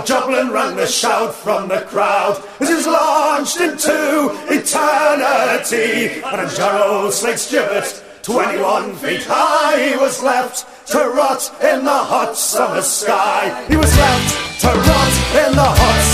Of Dublin rang the shout from the crowd as he was launched into eternity. And on Gerald Slate's gibbet, 21 feet high, he was left to rot in the hot summer sky. He was left to rot in the hot